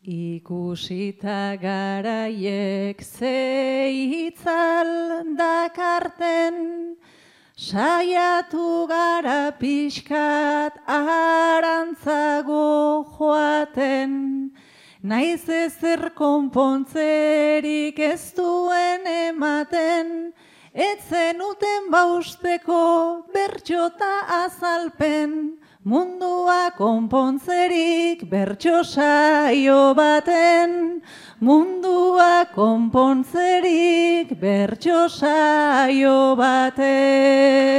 Ikusita garaiek ze itzal dakarten, saiatu gara pixkat arantzago joaten, naiz ezer konpontzerik ez duen ematen, etzen uten bausteko bertxota azalpen, mundua konpontzerik bertso saio baten, mundua konpontzerik bertso saio baten.